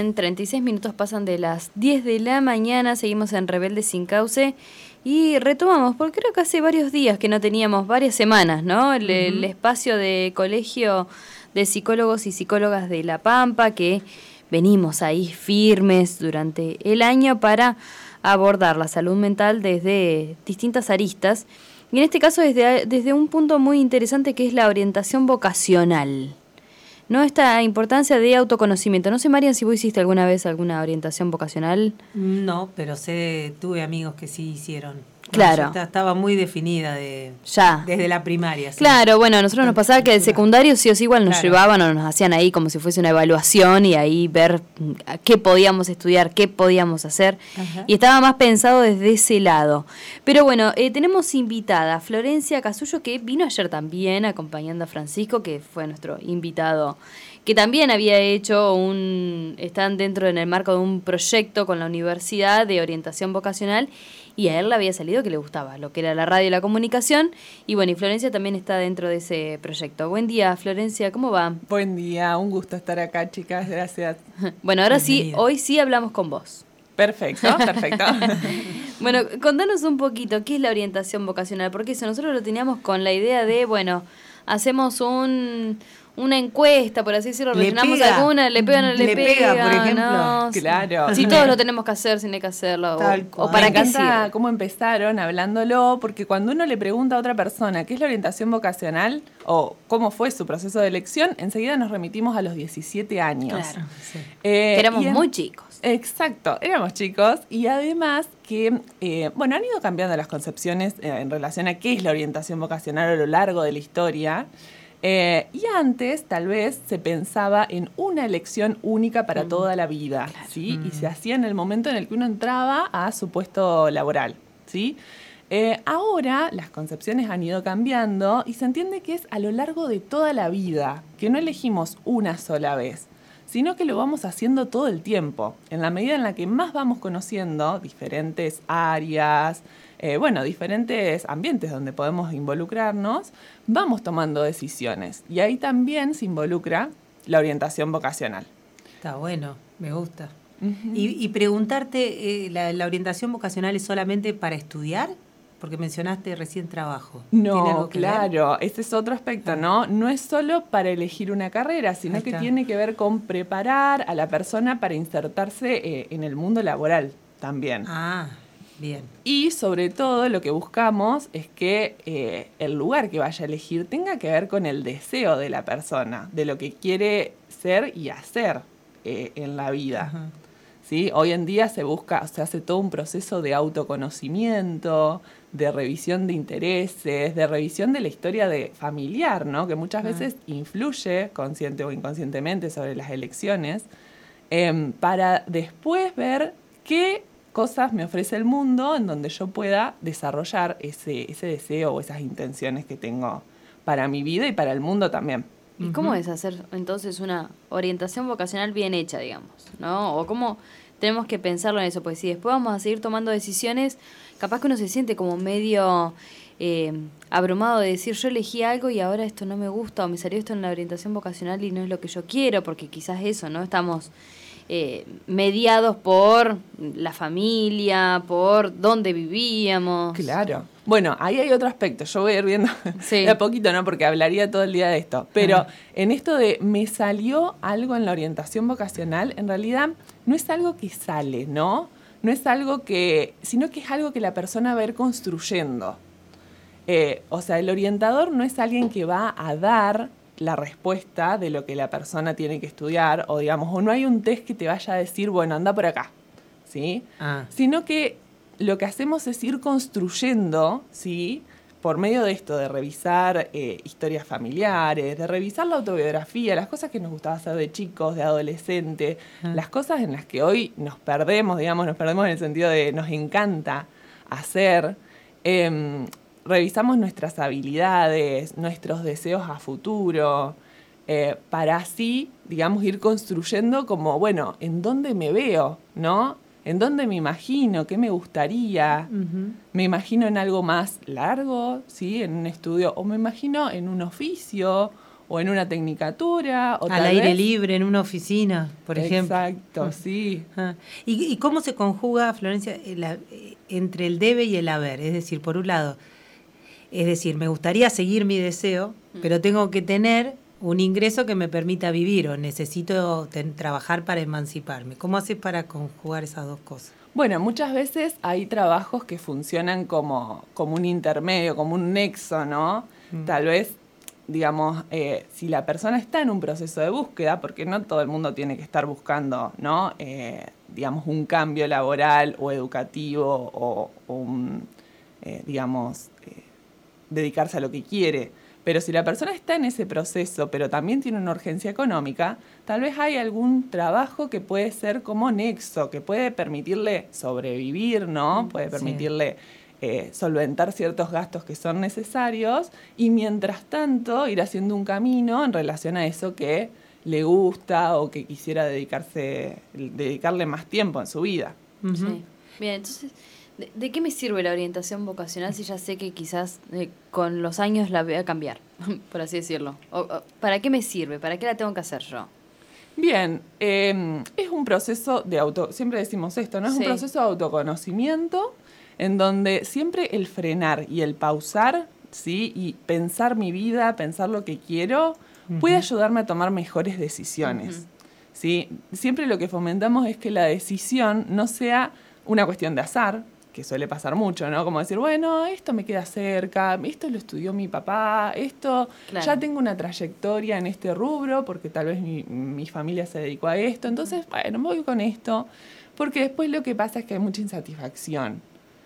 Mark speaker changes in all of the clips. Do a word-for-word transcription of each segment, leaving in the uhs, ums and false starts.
Speaker 1: bien, treinta y seis minutos pasan de las diez de la mañana, seguimos en Rebelde Sin Cauce y retomamos, porque creo que hace varios días que no teníamos, varias semanas, ¿no? El, uh-huh. el espacio de Colegio de Psicólogos y Psicólogas de La Pampa, que venimos ahí firmes durante el año para abordar la salud mental desde distintas aristas, y en este caso desde, desde un punto muy interesante que es la orientación vocacional. ¿No? Esta importancia de autoconocimiento. No sé, Marian, si vos hiciste alguna vez alguna orientación vocacional.
Speaker 2: No, pero sé, tuve amigos que sí hicieron.
Speaker 1: Claro.
Speaker 2: Yo estaba muy definida de
Speaker 1: ya
Speaker 2: desde la primaria. ¿Sí?
Speaker 1: Claro, bueno, a nosotros nos pasaba que de secundario sí o sí igual nos
Speaker 2: claro.
Speaker 1: llevaban o nos hacían ahí como si fuese una evaluación y ahí ver qué podíamos estudiar, qué podíamos hacer. Ajá. Y estaba más pensado desde ese lado. Pero bueno, eh, tenemos invitada a Florencia Casullo, que vino ayer también acompañando a Francisco, que fue nuestro invitado, que también había hecho un, están dentro en el marco de un proyecto con la universidad de orientación vocacional, y a él le había salido que le gustaba lo que era la radio y la comunicación, y bueno, y Florencia también está dentro de ese proyecto. Buen día, Florencia, ¿cómo va?
Speaker 3: Buen día, un gusto estar acá, chicas, gracias.
Speaker 1: Bueno, ahora Bienvenida. sí, hoy sí hablamos con vos.
Speaker 3: Perfecto, perfecto.
Speaker 1: Bueno, contanos un poquito, ¿qué es la orientación vocacional? Porque eso, nosotros lo teníamos con la idea de, bueno, hacemos un... una encuesta, por así decirlo, rellenamos alguna, le pega o no le, le pega,
Speaker 2: pega, por ejemplo.
Speaker 1: No,
Speaker 3: claro.
Speaker 1: Si todos lo tenemos que hacer, sin hay que hacerlo.
Speaker 3: Tal
Speaker 1: o, o para
Speaker 3: Me
Speaker 1: qué
Speaker 3: encanta
Speaker 1: sirve.
Speaker 3: cómo empezaron hablándolo, porque cuando uno le pregunta a otra persona qué es la orientación vocacional o cómo fue su proceso de elección, enseguida nos remitimos a los diecisiete años.
Speaker 1: Claro, sí. eh, que éramos en, muy chicos.
Speaker 3: Exacto, éramos chicos y además que, eh, bueno, han ido cambiando las concepciones eh, en relación a qué es la orientación vocacional a lo largo de la historia. Eh, y antes, tal vez, se pensaba en una elección única para mm. toda la vida, claro. ¿sí? Mm. Y se hacía en el momento en el que uno entraba a su puesto laboral, ¿sí? Eh, ahora, las concepciones han ido cambiando y se entiende que es a lo largo de toda la vida, que no elegimos una sola vez, sino que lo vamos haciendo todo el tiempo, en la medida en la que más vamos conociendo diferentes áreas, Eh, bueno, diferentes ambientes donde podemos involucrarnos, vamos tomando decisiones. Y ahí también se involucra la orientación vocacional.
Speaker 2: Está bueno, me gusta. Uh-huh. Y, y preguntarte, eh, ¿la, ¿la orientación vocacional es solamente para estudiar? Porque mencionaste recién trabajo.
Speaker 3: No, claro, ver? Ese es otro aspecto, ¿no? No es solo para elegir una carrera, sino que tiene que ver con preparar a la persona para insertarse eh, en el mundo laboral también.
Speaker 2: Ah, bien.
Speaker 3: Y sobre todo lo que buscamos es que eh, el lugar que vaya a elegir tenga que ver con el deseo de la persona, de lo que quiere ser y hacer eh, en la vida. Uh-huh. ¿Sí? Hoy en día se busca, se hace todo un proceso de autoconocimiento, de revisión de intereses, de revisión de la historia de familiar, ¿no? Que muchas uh-huh. veces influye, consciente o inconscientemente, sobre las elecciones, eh, para después ver qué cosas me ofrece el mundo en donde yo pueda desarrollar ese, ese deseo o esas intenciones que tengo para mi vida y para el mundo también.
Speaker 1: ¿Y cómo es hacer entonces una orientación vocacional bien hecha, digamos, ¿no? O cómo tenemos que pensarlo en eso, pues si después vamos a seguir tomando decisiones, capaz que uno se siente como medio eh, abrumado de decir, yo elegí algo y ahora esto no me gusta, o me salió esto en la orientación vocacional y no es lo que yo quiero, porque quizás eso, ¿no? Estamos Eh, mediados por la familia, por dónde vivíamos.
Speaker 3: Claro. Bueno, ahí hay otro aspecto. Yo voy a ir viendo
Speaker 1: sí.
Speaker 3: de a poquito, ¿no? Porque hablaría todo el día de esto. Pero uh-huh. en esto de me salió algo en la orientación vocacional, en realidad no es algo que sale, ¿no? No es algo que, sino que es algo que la persona va a ir construyendo. Eh, o sea, el orientador no es alguien que va a dar la respuesta de lo que la persona tiene que estudiar, o digamos, o no hay un test que te vaya a decir, bueno, anda por acá, ¿sí?
Speaker 2: Ah.
Speaker 3: Sino que lo que hacemos es ir construyendo, ¿sí? Por medio de esto, de revisar eh, historias familiares, de revisar la autobiografía, las cosas que nos gustaba hacer de chicos, de adolescentes, ah. las cosas en las que hoy nos perdemos, digamos, nos perdemos en el sentido de nos encanta hacer. Eh, Revisamos nuestras habilidades, nuestros deseos a futuro, eh, para así, digamos, ir construyendo como, bueno, ¿en dónde me veo? ¿No? ¿En dónde me imagino? ¿Qué me gustaría? Uh-huh. ¿Me imagino en algo más largo? ¿Sí? ¿En un estudio? ¿O me imagino en un oficio? o en una tecnicatura. O
Speaker 2: Al
Speaker 3: tal
Speaker 2: aire
Speaker 3: vez,
Speaker 2: libre, en una oficina, por ejemplo.
Speaker 3: Exacto, sí.
Speaker 2: Ah. ¿Y, ¿Y cómo se conjuga, Florencia, el, entre el debe y el haber? Es decir, por un lado, es decir, me gustaría seguir mi deseo, pero tengo que tener un ingreso que me permita vivir o necesito ten, trabajar para emanciparme. ¿Cómo haces para conjugar esas dos cosas?
Speaker 3: Bueno, muchas veces hay trabajos que funcionan como, como un intermedio, como un nexo, ¿no? Mm. Tal vez, digamos, eh, si la persona está en un proceso de búsqueda, porque no todo el mundo tiene que estar buscando, ¿no? Eh, digamos, un cambio laboral o educativo o, o un, eh, digamos, eh, dedicarse a lo que quiere. Pero si la persona está en ese proceso, pero también tiene una urgencia económica, tal vez hay algún trabajo que puede ser como nexo, que puede permitirle sobrevivir, ¿no? Puede permitirle sí. eh, solventar ciertos gastos que son necesarios y mientras tanto ir haciendo un camino en relación a eso que le gusta o que quisiera dedicarse, dedicarle más tiempo en su vida.
Speaker 1: Uh-huh. Sí. Bien, entonces... ¿De, ¿De qué me sirve la orientación vocacional si ya sé que quizás eh, con los años la voy a cambiar, por así decirlo? O, o, ¿Para qué me sirve? ¿Para qué la tengo que hacer yo?
Speaker 3: Bien, eh, es un proceso de auto... Siempre decimos esto, ¿no? Es sí. un proceso de autoconocimiento en donde siempre el frenar y el pausar, ¿sí? Y pensar mi vida, pensar lo que quiero, uh-huh. puede ayudarme a tomar mejores decisiones, uh-huh. ¿sí? Siempre lo que fomentamos es que la decisión no sea una cuestión de azar, que suele pasar mucho, ¿no? Como decir, bueno, esto me queda cerca, esto lo estudió mi papá, esto claro. ya tengo una trayectoria en este rubro, porque tal vez mi, mi familia se dedicó a esto, entonces, bueno, me voy con esto, porque después lo que pasa es que hay mucha insatisfacción.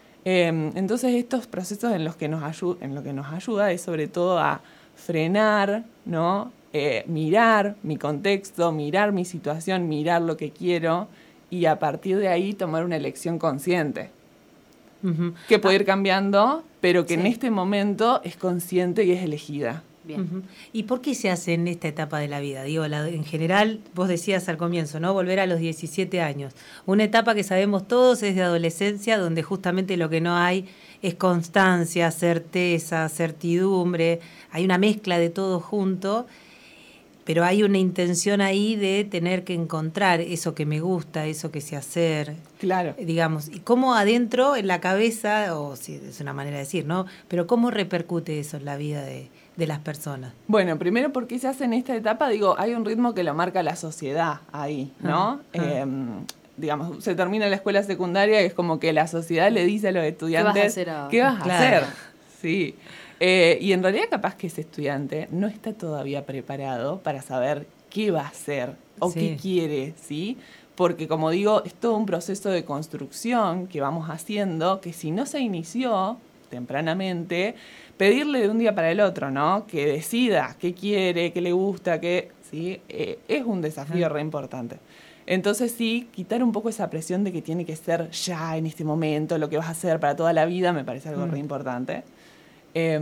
Speaker 3: Eh, entonces, estos procesos en los que nos ayu- en lo que nos ayuda es sobre todo a frenar, ¿no? Eh, mirar mi contexto, mirar mi situación, mirar lo que quiero y a partir de ahí tomar una elección consciente. Uh-huh. Que puede ir cambiando, pero que sí. en este momento es consciente y es elegida.
Speaker 2: Bien. Uh-huh. ¿Y por qué se hace en esta etapa de la vida? Digo, la, en general, vos decías al comienzo, ¿no? Volver a los diecisiete años. Una etapa que sabemos todos es de adolescencia, donde justamente lo que no hay es constancia, certeza, certidumbre. Hay una mezcla de todo junto, pero hay una intención ahí de tener que encontrar eso que me gusta, eso que sé hacer.
Speaker 3: Claro.
Speaker 2: Digamos, y cómo adentro, en la cabeza, o si es una manera de decir, ¿no? Pero cómo repercute eso en la vida de, de las personas.
Speaker 3: Bueno, primero, ¿por qué se hace en esta etapa? Digo, hay un ritmo que lo marca la sociedad ahí, ¿no? Ah, eh, ah. Digamos, se termina la escuela secundaria y es como que la sociedad le dice a los estudiantes,
Speaker 1: ¿qué vas a hacer ahora?
Speaker 3: ¿Qué vas a
Speaker 2: claro.
Speaker 3: hacer? Sí. Eh, y en realidad capaz que ese estudiante no está todavía preparado para saber qué va a hacer o sí. qué quiere, ¿sí? Porque como digo, es todo un proceso de construcción que vamos haciendo que si no se inició tempranamente, pedirle de un día para el otro, ¿no? Que decida qué quiere, qué le gusta, qué, ¿sí? Eh, es un desafío re importante. Entonces sí, quitar un poco esa presión de que tiene que ser ya en este momento, lo que vas a hacer para toda la vida, me parece algo mm. re importante. Eh,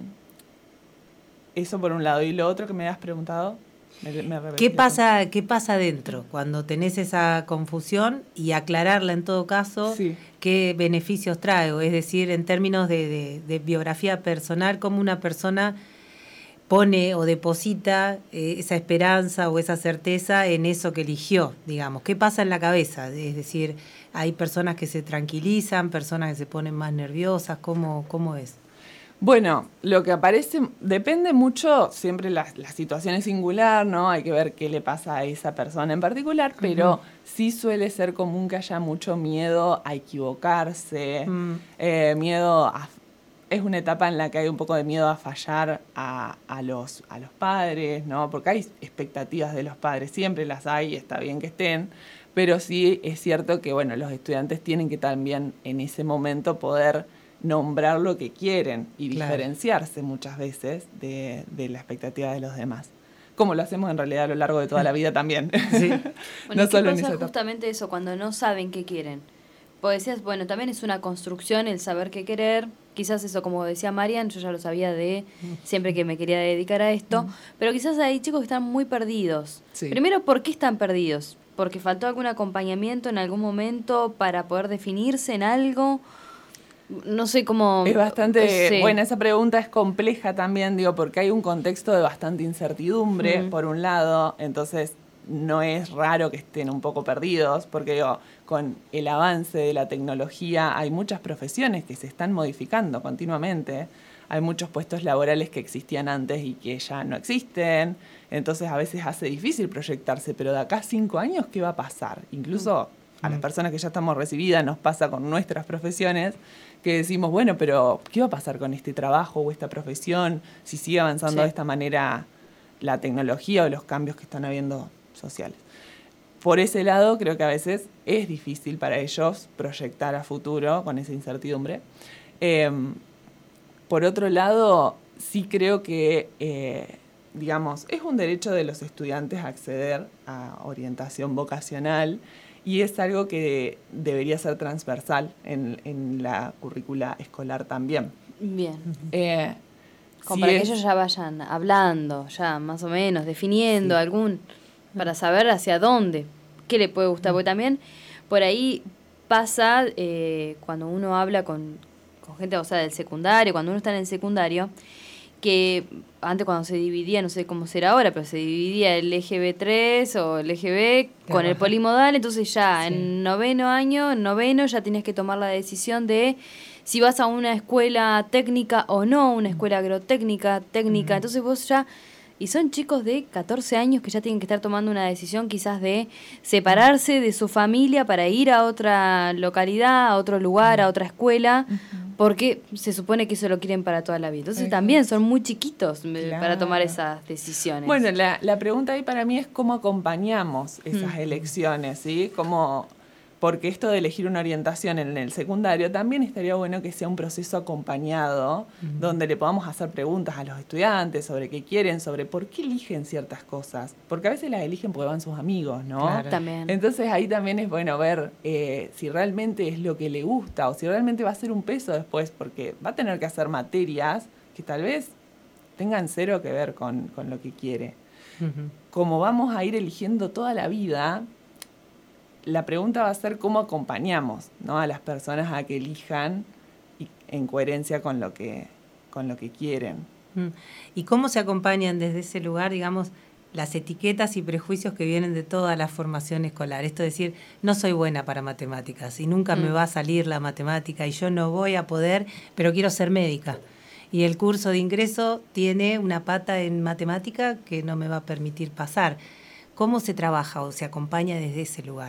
Speaker 3: eso por un lado. Y lo otro que me has preguntado, me, me
Speaker 2: ¿Qué pasa, ¿Qué pasa adentro cuando tenés esa confusión y aclararla en todo caso? Sí. ¿Qué beneficios trae? Es decir, en términos de, de, de biografía personal, cómo una persona pone o deposita eh, esa esperanza o esa certeza en eso que eligió, digamos. ¿Qué pasa en la cabeza? Es decir, hay personas que se tranquilizan, personas que se ponen más nerviosas, ¿cómo, cómo es?
Speaker 3: Bueno, lo que aparece depende mucho, siempre la, la situación es singular, ¿no? Hay que ver qué le pasa a esa persona en particular, pero uh-huh. sí suele ser común que haya mucho miedo a equivocarse, uh-huh. eh, miedo a... Es una etapa en la que hay un poco de miedo a fallar a, a, los, a los padres, ¿no? Porque hay expectativas de los padres, siempre las hay, está bien que estén, pero sí es cierto que, bueno, los estudiantes tienen que también en ese momento poder nombrar lo que quieren y claro. diferenciarse muchas veces de, de la expectativa de los demás. Como lo hacemos en realidad a lo largo de toda la vida también.
Speaker 1: Sí. Bueno, no solo en esa etapa. Justamente eso, cuando no saben qué quieren. Porque decías, bueno, también es una construcción el saber qué querer. Quizás eso, como decía Marian, yo ya lo sabía de siempre que me quería dedicar a esto. Mm. Pero quizás hay chicos que están muy perdidos. Sí. Primero, ¿por qué están perdidos? ¿Porque faltó algún acompañamiento en algún momento para poder definirse en algo? No sé cómo...
Speaker 3: Es bastante...
Speaker 1: Sí.
Speaker 3: Bueno, esa pregunta es compleja también, digo, porque hay un contexto de bastante incertidumbre, mm. por un lado, entonces no es raro que estén un poco perdidos, porque digo, con el avance de la tecnología hay muchas profesiones que se están modificando continuamente, hay muchos puestos laborales que existían antes y que ya no existen, entonces a veces hace difícil proyectarse, pero de acá a cinco años, ¿qué va a pasar? Incluso mm. a las personas que ya estamos recibidas nos pasa con nuestras profesiones, que decimos, bueno, pero ¿qué va a pasar con este trabajo o esta profesión si sigue avanzando sí. de esta manera la tecnología o los cambios que están habiendo sociales? Por ese lado, creo que a veces es difícil para ellos proyectar a futuro con esa incertidumbre. Eh, por otro lado, sí creo que, eh, digamos, es un derecho de los estudiantes acceder a orientación vocacional, y es algo que debería ser transversal en, en la currícula escolar también.
Speaker 1: Bien.
Speaker 3: Eh,
Speaker 1: Como
Speaker 3: si
Speaker 1: para
Speaker 3: es,
Speaker 1: que ellos ya vayan hablando, ya más o menos, definiendo sí. algún... para saber hacia dónde, qué le puede gustar. Porque también por ahí pasa, eh, cuando uno habla con, con gente, o sea, del secundario, cuando uno está en el secundario, que antes cuando se dividía, no sé cómo será ahora, pero se dividía el E G B tres o el E G B con el polimodal, entonces ya sí. en noveno año, en noveno ya tienes que tomar la decisión de si vas a una escuela técnica o no, una escuela agrotécnica, técnica, uh-huh. entonces vos ya... Y son chicos de catorce años que ya tienen que estar tomando una decisión quizás de separarse de su familia para ir a otra localidad, a otro lugar, a otra escuela, uh-huh. porque se supone que eso lo quieren para toda la vida. Entonces uh-huh. también son muy chiquitos claro. para tomar esas decisiones.
Speaker 3: Bueno, la, la pregunta ahí para mí es cómo acompañamos esas uh-huh. elecciones, ¿sí? Cómo... Porque esto de elegir una orientación en el secundario también estaría bueno que sea un proceso acompañado, uh-huh. donde le podamos hacer preguntas a los estudiantes sobre qué quieren, sobre por qué eligen ciertas cosas. Porque a veces las eligen porque van sus amigos, ¿no?
Speaker 1: Claro. También.
Speaker 3: Entonces ahí también es bueno ver eh, si realmente es lo que le gusta o si realmente va a ser un peso después, porque va a tener que hacer materias que tal vez tengan cero que ver con, con lo que quiere. Uh-huh. Como vamos a ir eligiendo toda la vida... La pregunta va a ser cómo acompañamos, ¿no? a las personas a que elijan y en coherencia con lo que, con lo que quieren.
Speaker 2: ¿Y cómo se acompañan desde ese lugar, digamos, las etiquetas y prejuicios que vienen de toda la formación escolar? Esto es decir, no soy buena para matemáticas y nunca mm. me va a salir la matemática y yo no voy a poder, pero quiero ser médica. Y el curso de ingreso tiene una pata en matemática que no me va a permitir pasar. ¿Cómo se trabaja o se acompaña desde ese lugar?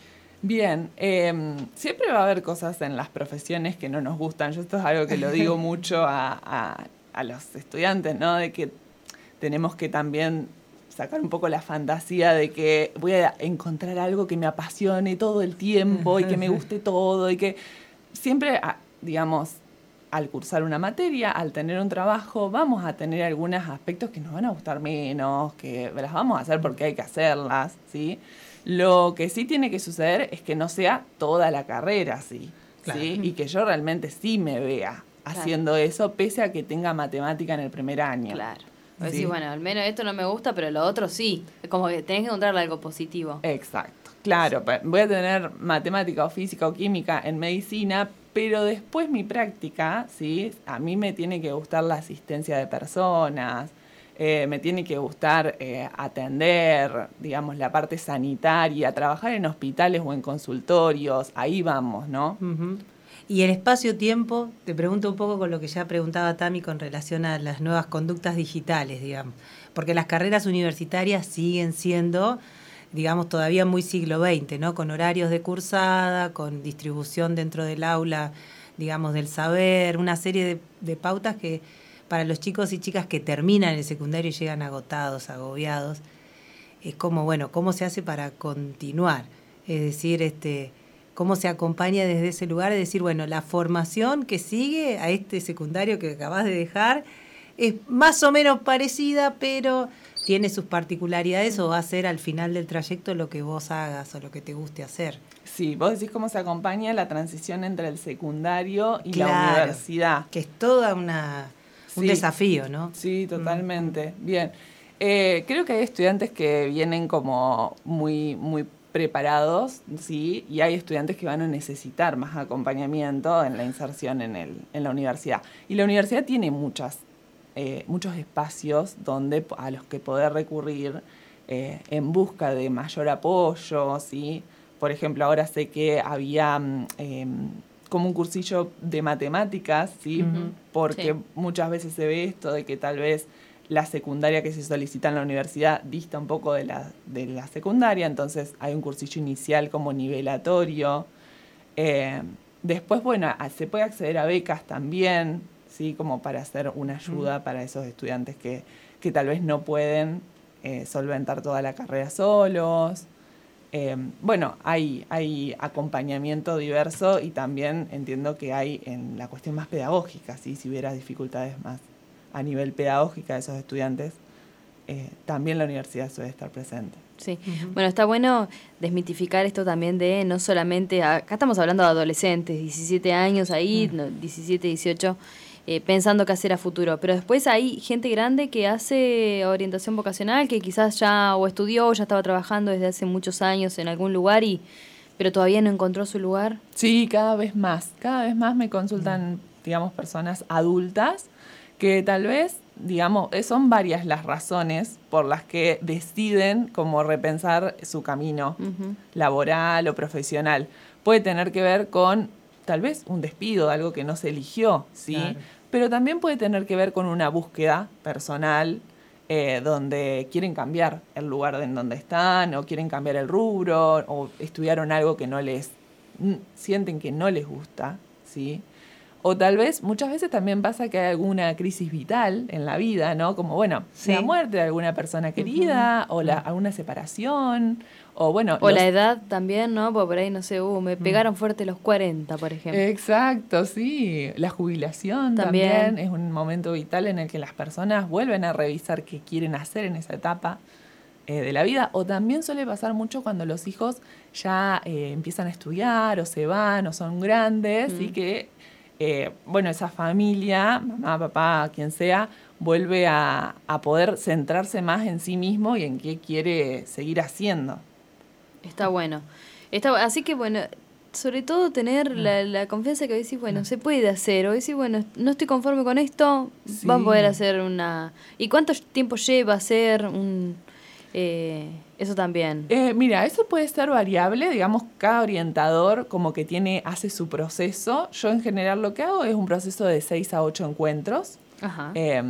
Speaker 3: Bien, eh, siempre va a haber cosas en las profesiones que no nos gustan. Yo esto es algo que lo digo mucho a, a, a los estudiantes, ¿no? De que tenemos que también sacar un poco la fantasía de que voy a encontrar algo que me apasione todo el tiempo y que me guste todo y que siempre, digamos, al cursar una materia, al tener un trabajo, vamos a tener algunos aspectos que nos van a gustar menos, que las vamos a hacer porque hay que hacerlas, ¿sí? Lo que sí tiene que suceder es que no sea toda la carrera así, claro. ¿sí? Y que yo realmente sí me vea claro. haciendo eso, pese a que tenga matemática en el primer año.
Speaker 1: Claro. ¿Sí? Decís, bueno, al menos esto no me gusta, pero lo otro sí. Es como que tenés que encontrarle algo positivo.
Speaker 3: Exacto. Claro, sí. Voy a tener matemática o física o química en medicina, pero después mi práctica, ¿sí? A mí me tiene que gustar la asistencia de personas, Eh, me tiene que gustar eh, atender, digamos, la parte sanitaria, trabajar en hospitales o en consultorios, ahí vamos, ¿no?
Speaker 2: Uh-huh. Y el espacio-tiempo, te pregunto un poco con lo que ya preguntaba Tami con relación a las nuevas conductas digitales, digamos, porque las carreras universitarias siguen siendo, digamos, todavía muy siglo veinte, ¿no? Con horarios de cursada, con distribución dentro del aula, digamos, del saber, una serie de, de pautas que... para los chicos y chicas que terminan el secundario y llegan agotados, agobiados, es como, bueno, ¿cómo se hace para continuar? Es decir, este, ¿cómo se acompaña desde ese lugar? Es decir, bueno, la formación que sigue a este secundario que acabas de dejar es más o menos parecida, pero tiene sus particularidades o va a ser al final del trayecto lo que vos hagas o lo que te guste hacer.
Speaker 3: Sí, vos decís cómo se acompaña la transición entre el secundario y
Speaker 2: claro,
Speaker 3: la universidad.
Speaker 2: Que es toda una... un sí, desafío, ¿no?
Speaker 3: Sí, totalmente. Mm. Bien. Eh, creo que hay estudiantes que vienen como muy, muy preparados, ¿sí? Y hay estudiantes que van a necesitar más acompañamiento en la inserción en, el, en la universidad. Y la universidad tiene muchas, eh, muchos espacios donde, a los que poder recurrir eh, en busca de mayor apoyo, ¿sí? Por ejemplo, ahora sé que había eh, como un cursillo de matemáticas, ¿sí? Uh-huh. Porque sí. muchas veces se ve esto de que tal vez la secundaria que se solicita en la universidad dista un poco de la, de la secundaria, entonces hay un cursillo inicial como nivelatorio. Eh, después, bueno, se puede acceder a becas también, ¿sí? Como para hacer una ayuda mm. para esos estudiantes que, que tal vez no pueden eh, solventar toda la carrera solos. Eh, bueno, hay, hay acompañamiento diverso y también entiendo que hay en la cuestión más pedagógica, ¿sí? Si hubiera dificultades más a nivel pedagógico de esos estudiantes, eh, también la universidad suele estar presente.
Speaker 1: Sí, uh-huh. Bueno, está bueno desmitificar esto también de no solamente, acá estamos hablando de adolescentes, diecisiete años ahí, uh-huh. no, diecisiete, dieciocho, eh, pensando qué hacer a futuro, pero después hay gente grande que hace orientación vocacional, que quizás ya o estudió o ya estaba trabajando desde hace muchos años en algún lugar, y pero todavía no encontró su lugar.
Speaker 3: Sí, cada vez más, cada vez más me consultan, uh-huh. digamos, personas adultas, que tal vez, digamos, son varias las razones por las que deciden como repensar su camino uh-huh. laboral o profesional. Puede tener que ver con, tal vez, un despido, algo que no se eligió, ¿sí? Claro. Pero también puede tener que ver con una búsqueda personal eh, donde quieren cambiar el lugar en donde están, o quieren cambiar el rubro, o estudiaron algo que no les, sienten que no les gusta, ¿sí? O tal vez, muchas veces también pasa que hay alguna crisis vital en la vida, ¿no? Como, bueno, sí. la muerte de alguna persona querida, uh-huh. o la, alguna separación, o bueno...
Speaker 1: O los... la edad también, ¿no? Porque por ahí, no sé, uh, me pegaron fuerte los cuarenta, por ejemplo.
Speaker 3: Exacto, sí. La jubilación también. también es un momento vital en el que las personas vuelven a revisar qué quieren hacer en esa etapa eh, de la vida. O también suele pasar mucho cuando los hijos ya eh, empiezan a estudiar, o se van, o son grandes, uh-huh. y que... Eh, bueno, esa familia, mamá, papá, quien sea, vuelve a, a poder centrarse más en sí mismo y en qué quiere seguir haciendo.
Speaker 1: Está bueno. Está, así que, bueno, sobre todo tener no. la, la confianza que decís, bueno, no. se puede hacer. O decir, bueno, no estoy conforme con esto, sí. van a poder hacer una... ¿Y cuánto tiempo lleva hacer un...? Eh, eso también.
Speaker 3: Eh, mira, eso puede ser variable, digamos, cada orientador como que tiene, hace su proceso. Yo en general lo que hago es un proceso de seis a ocho encuentros. Ajá. Eh,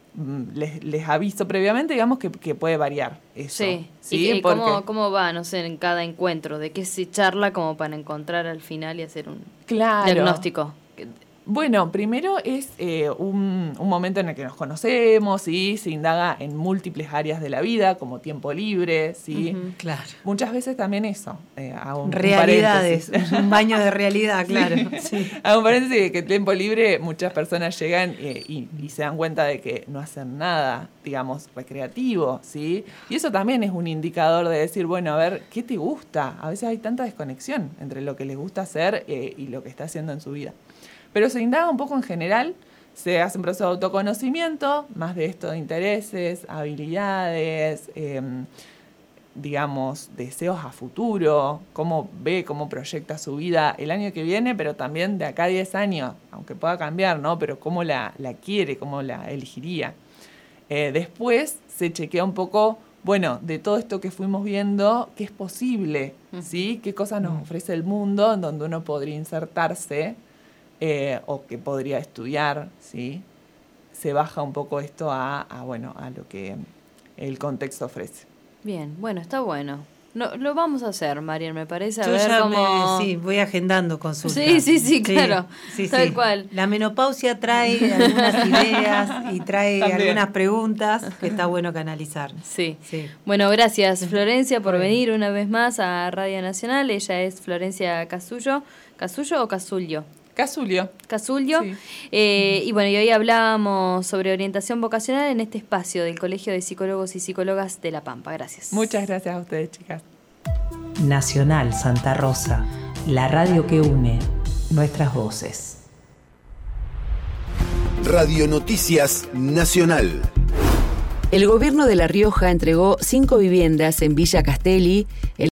Speaker 3: les, les aviso previamente, digamos, que, que puede variar eso.
Speaker 1: Sí, ¿sí? ¿Y Porque... cómo, cómo va, no sé, en cada encuentro? ¿De qué se charla como para encontrar al final y hacer un
Speaker 3: claro.
Speaker 1: diagnóstico?
Speaker 3: Bueno, primero es eh, un, un momento en el que nos conocemos y se indaga en múltiples áreas de la vida, como tiempo libre, ¿sí?
Speaker 2: Uh-huh, claro.
Speaker 3: Muchas veces también eso. Eh, hago un,
Speaker 2: Realidades,
Speaker 3: un,
Speaker 2: un baño de realidad, claro.
Speaker 3: Sí. Sí. Hago un paréntesis de que tiempo libre muchas personas llegan eh, y, y se dan cuenta de que no hacen nada, digamos, recreativo, ¿sí? Y eso también es un indicador de decir, bueno, a ver, ¿qué te gusta? A veces hay tanta desconexión entre lo que les gusta hacer eh, y lo que está haciendo en su vida. Pero se indaga un poco en general, se hace un proceso de autoconocimiento, más de esto de intereses, habilidades, eh, digamos, deseos a futuro, cómo ve, cómo proyecta su vida el año que viene, pero también de acá a diez años, aunque pueda cambiar, ¿no? Pero cómo la, la quiere, cómo la elegiría. Eh, después se chequea un poco, bueno, de todo esto que fuimos viendo, qué es posible, ¿sí? Qué cosas nos ofrece el mundo en donde uno podría insertarse, Eh, o que podría estudiar, ¿sí? Se baja un poco esto a, a, bueno, a lo que el contexto ofrece.
Speaker 1: Bien, bueno, está bueno. No, lo vamos a hacer, Marian, me parece. A
Speaker 2: Yo
Speaker 1: ver
Speaker 2: ya
Speaker 1: cómo...
Speaker 2: me, sí, voy agendando consultas.
Speaker 1: Sí, sí, sí, claro. Sí, sí, tal sí. cual.
Speaker 2: La menopausia trae algunas ideas y trae también algunas preguntas que está bueno canalizar.
Speaker 1: Sí. sí. Bueno, gracias, Florencia, por bueno. venir una vez más a Radio Nacional. Ella es Florencia Casullo. ¿Casullo o Casullo?
Speaker 3: Casulio.
Speaker 1: Casulio. Sí. Eh, y bueno, y hoy hablábamos sobre orientación vocacional en este espacio del Colegio de Psicólogos y Psicólogas de La Pampa. Gracias.
Speaker 3: Muchas gracias a ustedes, chicas.
Speaker 4: Nacional Santa Rosa, la radio que une nuestras voces.
Speaker 5: Radio Noticias Nacional.
Speaker 6: El gobierno de La Rioja entregó cinco viviendas en Villa Castelli. El